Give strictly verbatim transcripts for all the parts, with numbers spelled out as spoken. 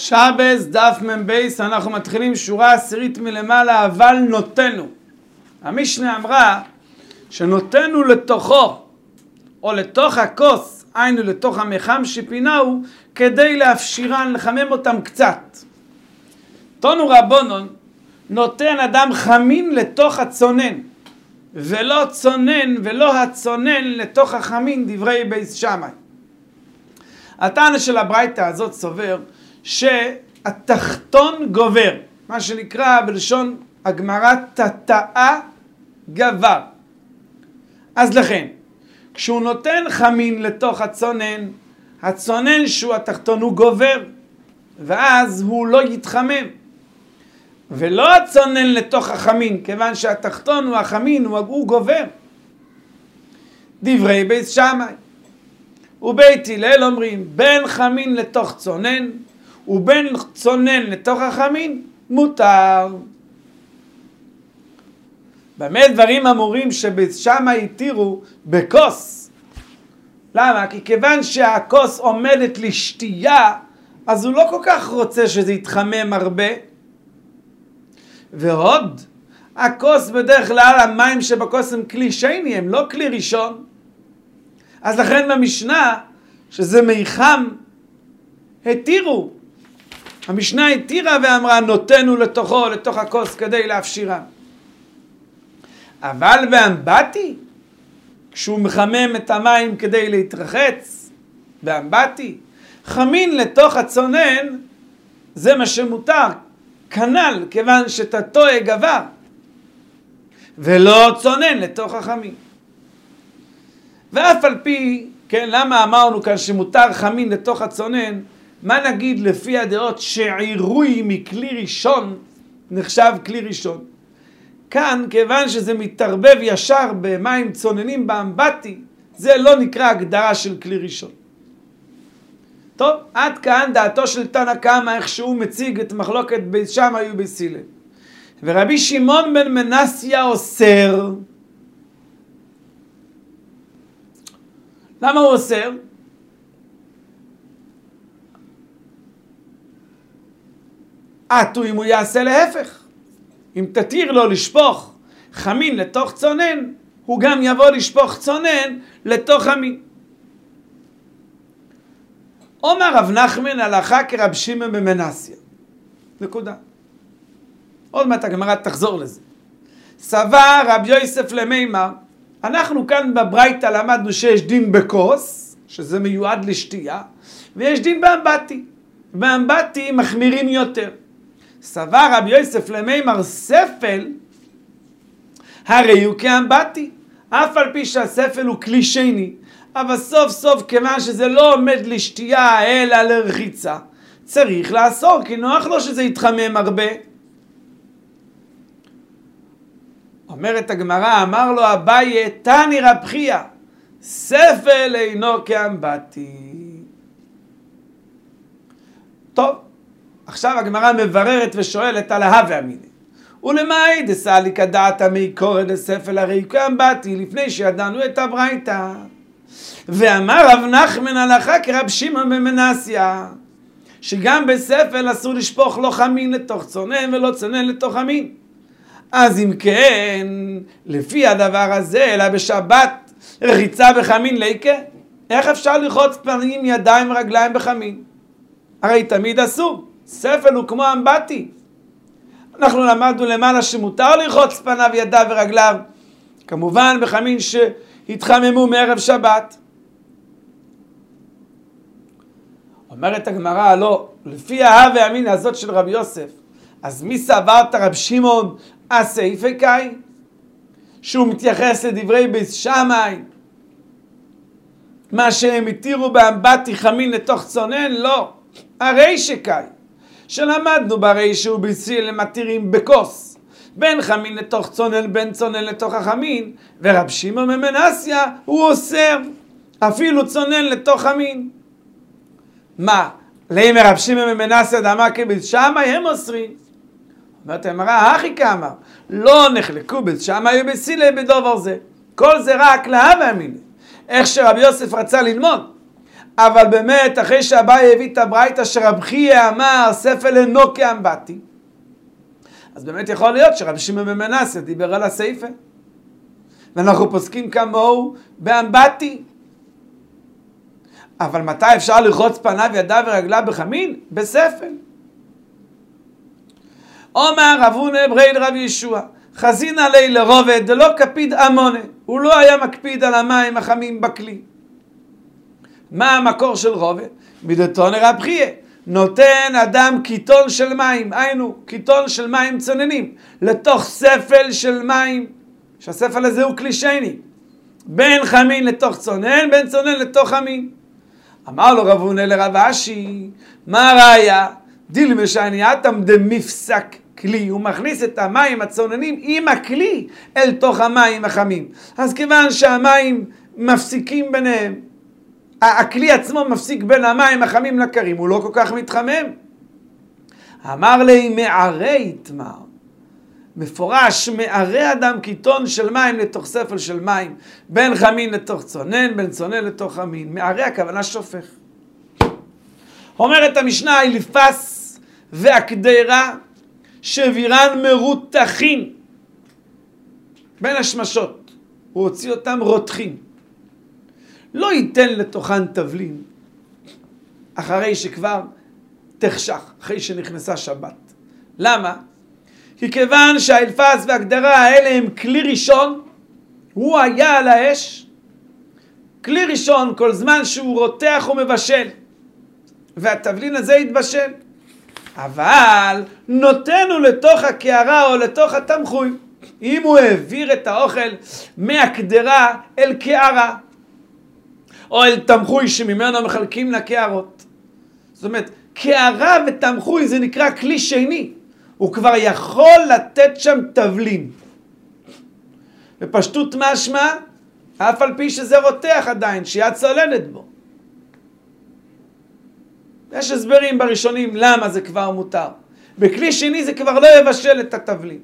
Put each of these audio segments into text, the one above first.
שבס דף מבייס, אנחנו מתחילים שורה עשירית מלמעלה, אבל נותנו. המשנה אמרה שנותנו לתוכו, או לתוך הכוס, היינו לתוך המחם שפינהו, כדי להפשירן, לחמם אותם קצת. תונו רבונון, נותן אדם חמין לתוך הצונן, ולא צונן ולא הצונן לתוך החמין, דברי בייס שמאי. הטענה של הברייתא הזאת סובר שהתחתון גובר, מה שנקרא בלשון הגמרא תתאה גבר. אז לכן, כשהוא נותן חמין לתוך הצונן, הצונן שהוא התחתון הוא גובר, ואז הוא לא יתחמם. ולא הצונן לתוך החמין, כיוון שהתחתון הוא החמין, הוא, הוא גובר. דברי בייס שמאי. ובית הלל אומרים, בין חמין לתוך צונן, ובין צונן לתוך החמין, מותר. באמת דברים אמורים שבית שמאי התירו בכוס. למה? כי כיוון שהכוס עומדת לשתייה, אז הוא לא כל כך רוצה שזה יתחמם הרבה. ועוד, הכוס בדרך כלל, המים שבכוס הם כלי שני, הם לא כלי ראשון. אז לכן במשנה, שזה מיחם, התירו. המשנה התירה ואמרה, נותנו לתוכו, לתוך הכוס, כדי להפשירה. אבל באמבטי, כשהוא מחמם את המים כדי להתרחץ, באמבטי, חמין לתוך הצונן, זה מה שמותר, כנל, כיוון שתתוה גבר, ולא צונן לתוך החמין. ואף על פי, כן, למה אמרנו כאן שמותר חמין לתוך הצונן, מה נגיד לפי הדעות שעירוי מכלי ראשון נחשב כלי ראשון? כאן, כיוון שזה מתערבב ישר במים צוננים באמבטי, זה לא נקרא הגדרה של כלי ראשון. טוב, עד כאן דעתו של תנא קמא, איך שהוא מציג את מחלוקת בית שמאי ובית הלל. ורבי שמעון בן מנסיה אוסר. למה הוא אוסר? עטו אם הוא יעשה להפך. אם תתיר לו לשפוך חמין לתוך צונן, הוא גם יבוא לשפוך צונן לתוך חמין. אומר רב נחמן הלכה כרב שמעון בן מנסיה. נקודה. עוד מעט הגמרא תחזור לזה. סבר רב יוסף למימר, אנחנו כאן בברייתא למדנו שיש דין בכוס, שזה מיועד לשתייה, ויש דין באמבטי. באמבטי מחמירים יותר. סבר רב יוסף למימר, ספל הרי הוא כאמבטי, אף על פי שהספל הוא כלי שני, אבל סוף סוף כיוון שזה לא עומד לשתייה אלא לרחיצה, צריך לאסור, כי נוח לו שזה יתחמם הרבה. אומרת הגמרא, אמר לו אביי, תני רב חייא, ספל אינו כאמבטי. טוב, עכשיו הגמרא מבררת ושואלת על ההווה אמינא. ולמאי דסאלי כדעתא מי קורא דספל הרי כאמבטי, לפני שידענו את הברייתא. ואמר רב נחמן הלכה כרב שמעון בן מנסיה, שגם בספל אסור לשפוך לא חמין לתוך צונן ולא צונן לתוך חמין. אז אם כן, לפי הדבר הזה, אלא בשבת רחיצה בחמין ליקה, איך אפשר לרחוץ פנים, ידיים ורגליים בחמין? הרי תמיד אסור. ספל הוא כמו אמבטי. אנחנו למדנו למעלה שמותר לרחוץ פניו, ידיו ורגליו, כמובן בחמין שהתחממו מערב שבת. אומרת הגמרא, לא, לפי ההווה אמינא הזאת של רבי יוסף, אז מי סברת רב שמעון הסייפי קאי? שהוא מתייחס לדברי בית שמאי, מה שהם התירו באמבטי חמין לתוך צונן? לא, הרי שקאי, שלמדנו ברי שהוא בציל מתירים בכוס, בין חמין לתוך צונן, בין צונן לתוך החמין, ורב שמעון בן מנסיה הוא אוסר אפילו צונן לתוך חמין. מה? לאמר רב שמעון בן מנסיה דאמר כבית שמאי הם אוסרים. אומרת הגמרא, הכי כאמר, לא נחלקו בית שמאי ובית הלל בדבר זה. כל זה רק להווה אמינא. איך שרבי יוסף רצה ללמוד. אבל באמת, אחרי שאביי הביא את הברייתא שרב חייא אמר, ספל אינו כאמבטי, אז באמת יכול להיות שרב שמעון בן מנסיה דיבר על הספל. ואנחנו פוסקים כמוהו באמבטי. אבל מתי אפשר לרחוץ פניו, ידיו ורגליו בחמין? בספל. אומר רב הונא ברי לרב ישוע, חזין עלי לרובד דלא קפיד אמונה. הוא לא היה מקפיד על המים החמים בכלי. מה המקור של רובד? מדתניא רב חייא, נותן אדם קיטון של מים, היינו קיטון של מים צוננים, לתוך ספל של מים, שהספל הזה הוא כלי שני, בין חמין לתוך צונן, בין צונן לתוך חמין. אמר לו רב הונא לרב אשי, מה הראיה? דילמה שאני אטם דמפסק כלי, הוא מכניס את המים הצוננים עם הכלי אל תוך המים החמים. אז כיוון שהמים מפסיקים ביניהם, הכלי עצמו מפסיק בין המים החמים לקרים, הוא לא כל כך מתחמם. אמר לי מערה יתמר, מפורש, מערה אדם קיטון של מים לתוך ספל של מים, בין חמין לתוך צונן, בין צונן לתוך חמין. מערה הכוונה שופך. אומרת המשנה, אליפס והקדרה שבירן מרותחין בין השמשות, הוא הוציא אותם רותחים, לא ייתן לתוכן תבלין אחרי שכבר תחשך, אחרי שנכנסה שבת. למה? כי כיוון שהאלפס והקדרה האלה הם כלי ראשון, הוא היה על האש, כלי ראשון כל זמן שהוא רותח ומבשל, והתבלין הזה יתבשל. אבל נותנו לתוך הקערה או לתוך התמחוי, אם הוא העביר את האוכל מהקדרה אל קערה, או אל תמחוי שממנו מחלקים לקערות. זאת אומרת, קערה ותמחוי זה נקרא כלי שני. הוא כבר יכול לתת שם תבלין. בפשטות משמע, אף על פי שזה רותח עדיין, שיד צוללת בו. יש הסברים בראשונים למה זה כבר מותר. בכלי שני זה כבר לא יבשל את התבלין.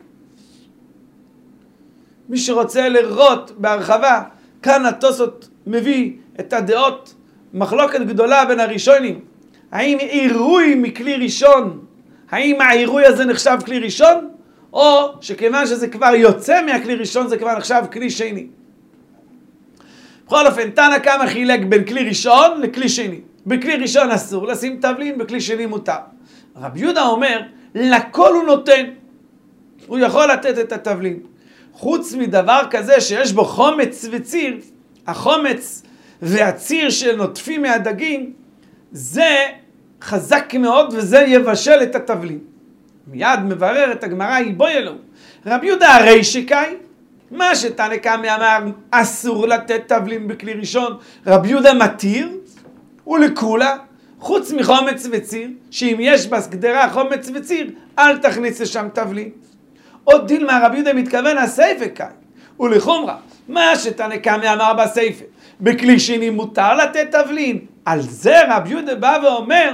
מי שרוצה לראות בהרחבה, כאן התוספות מביא את הדעות, מחלוקת גדולה בין הראשונים. האם עירוי מכלי ראשון, האם העירוי הזה נחשב כלי ראשון, או שכיוון שזה כבר יוצא מהכלי ראשון זה כבר נחשב כלי שני. בכל אופן, תנא קמא חילק בין כלי ראשון לכלי שני. בכלי ראשון אסור לשים תבלין, בכלי שני מותר. רב יהודה אומר, לכל הוא נותן. הוא יכול לתת את התבלין. חוץ מדבר כזה שיש בו חומץ וציר, החומץ והציר שנוטפים מהדגים, זה חזק מאוד וזה יבשל את התבלין. מיד מברר את הגמרא, יבוא אלו. רב יהודה הרי שקאי, מה שתנא קמא אמר, אסור לתת תבלין בכלי ראשון, רב יהודה מתיר, ולכולה, חוץ מחומץ וציר, שאם יש בקדרה חומץ וציר, אל תכניס לשם תבלין. עוד דילמה רב יהודה מתכוון הסייפה קאי, ולחומרה, מה שתנא קמא אמר בסייפה, בכלי שני מותר לתת תבלין, על זה רב יהודה בא ואומר,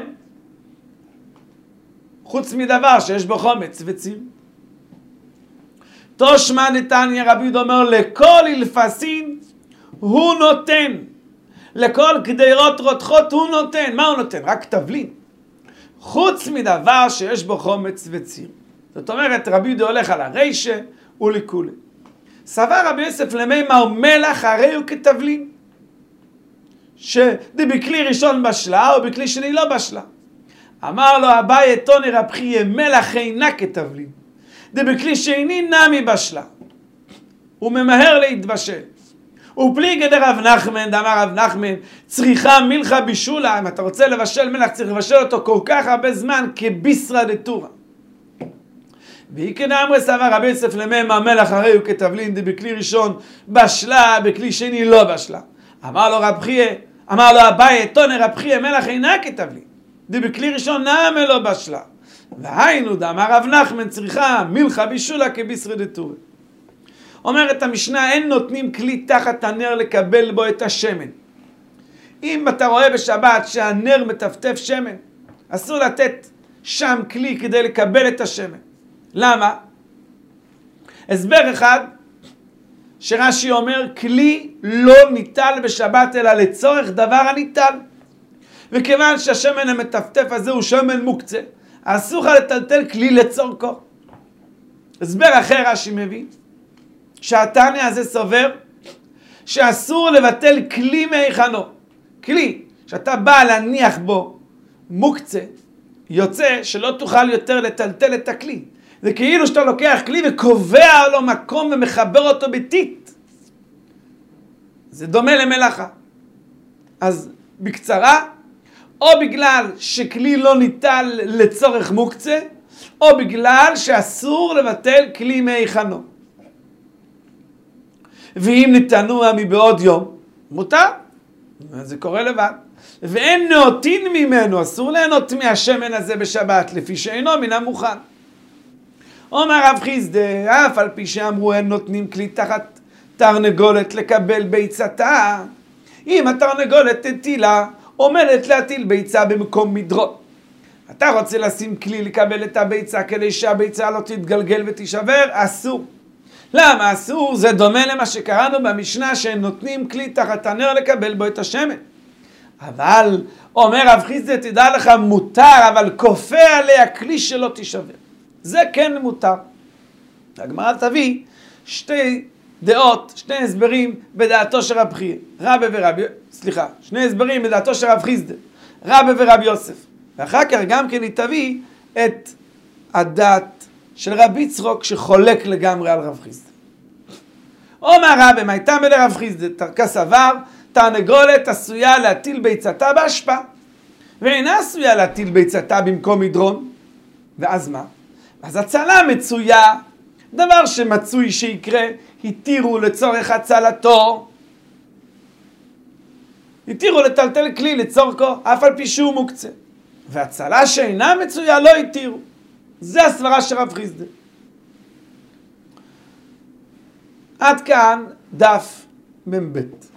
חוץ מדבר שיש בו חומץ וציר. תושמע דתניא רב יהודה אומר, לכל אלפסין הוא נותן, לכל קדרות רותחות הוא נותן. מה הוא נותן? רק תבלין. חוץ מדבר שיש בו חומץ וציר. זאת אומרת, רבי יהודה הולך על הרישה ולכולי. סבר רבי יוסף למימר מלח הרי הוא כתבלין. שבכלי ראשון בשלה או בכלי שני לא בשלה. אמר לו אביי תניא רב חייא מלח אינה כתבלין. בכלי שני נמי בשלה. הוא ממהר להתבשל. ופליגי דרב נחמן, דאמר רב נחמן, צריכה מלחה בישולה, אם אתה רוצה לבשל מלח צריך לבשל אותו כל כך הרבה זמן כביסרא דתורא. ואיקא דאמרי סבר רבי יוסף למימר מלח הרי הוא כתבלין, בכלי ראשון בשלה, בכלי שני לא בשלה. אמר לו רב חייא, אמר לו אביי תניא רב חייא מלח אינה כתבלין, בכלי ראשון נמי לא בשלה. והיינו דאמר רב נחמן צריכה מלחה בישולה כביסרא דתורא. אומרת המשנה, אין נותנים כלי תחת הנר לקבל בו את השמן. אם אתה רואה בשבת שהנר מטפטף שמן, אסור לתת שם כלי כדי לקבל את השמן. למה? הסבר אחד, שרש"י אומר, כלי לא ניטל בשבת אלא לצורך דבר הניטל. וכיוון שהשמן המטפטף הזה הוא שמן מוקצה, אסור לך לטלטל כלי לצורכו. הסבר אחר רש"י מביא, שהתניא הזה סובר שאסור לבטל כלי מהיכנו. כלי שאתה בא להניח בו מוקצה, יוצא שלא תוכל יותר לטלטל את הכלי. זה כאילו שאתה לוקח כלי וקובע לו מקום ומחבר אותו ביתית. זה דומה למלאכה. אז בקצרה, או בגלל שכלי לא ניטל לצורך מוקצה, או בגלל שאסור לבטל כלי מהיכנו. ואם ניתנוע מבעוד יום, מותר. זה קורה לבד. ואין נאותין ממנו, אסור ליהנות מהשמן הזה בשבת, לפי שאינו מן המוכן. אומר רב חיסדא, אף על פי שאמרו אין נותנים כלי תחת תרנגולת לקבל ביצתה, אם התרנגולת תטילה, עומדת להטיל ביצה במקום מדרון. אתה רוצה לשים כלי לקבל את הביצה כדי שהביצה לא תתגלגל ותישבר? אסור. למה אסור? זה דומה למה שקראנו במשנה שהם נותנים כלי תחת הנר לקבל בו את השמן. אבל אומר רב חיסדא, תדע לך, מותר, אבל כופה עליה כלי שלא תישבר. זה כן מותר. הגמרא תביא שתי דעות, שני הסברים בדעתו של רב חייא, רבי ורבי, סליחה, שני הסברים בדעתו של רב חיסדא, רבי ורבי יוסף. ואחר כך גם כן היא תביא את הדעת של רבי יצחוק שחולק לגמרי על רב חיסדא. אומר רבי, מה הייתה מלרב חיסדא? תרכה סבר, תרנגולת עשויה להטיל ביצתה באשפה, ואינה עשויה להטיל ביצתה במקום מדרון. ואז מה? אז הצלה מצויה, דבר שמצוי שיקרה, התירו לצורך הצלתו, התירו לטלטל כלי לצורכו, אף על פי שהוא מוקצה. והצלה שאינה מצויה לא התירו. זה הסברה של רב חיסדא. עד כאן דף מבית.